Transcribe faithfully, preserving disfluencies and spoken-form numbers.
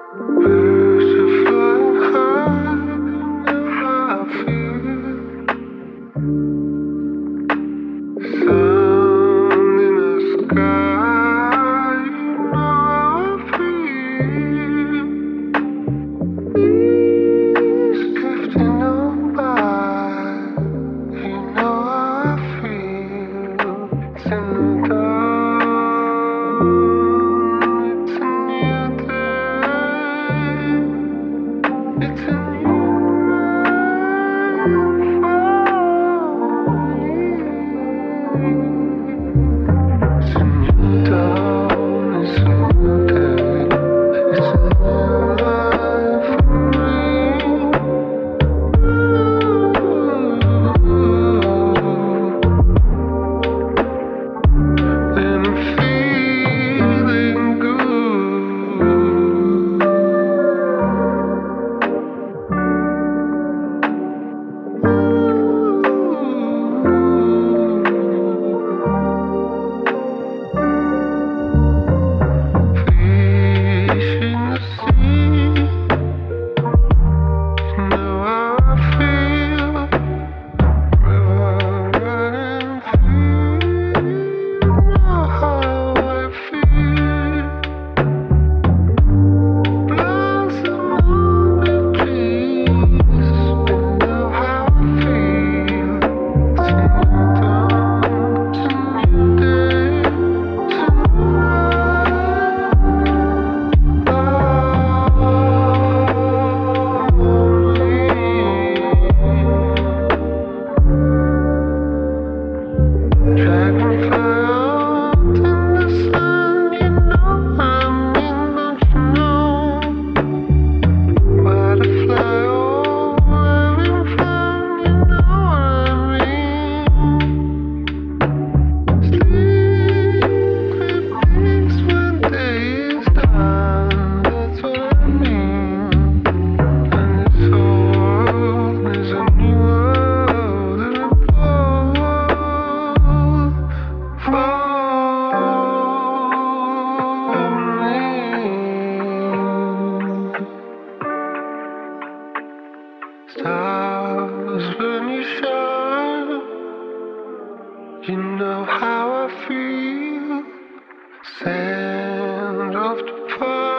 Birds are flying high, how I feel. Sun in the sky, you know how I feel. Breeze drifting on by, you know how I feel. It's in the dawn, it's a new day. It's a new life for me. It's a new dawn, it's a new day. It's a new life for me. And I'm feeling good. Fish in the sea, you know how I feel. River running free, you know how I feel. Blossom on the trees, you know how I feel. It's a new dawn, it's a new day, it's a new dragonfly out in the sun, you know I mean, don't you know? Butterfly all having fun, you know what I mean. Sleep in peace when day is done, that's what I mean. And this whole world is a new world and a stars when you shine, you know how I feel. Sand of the past.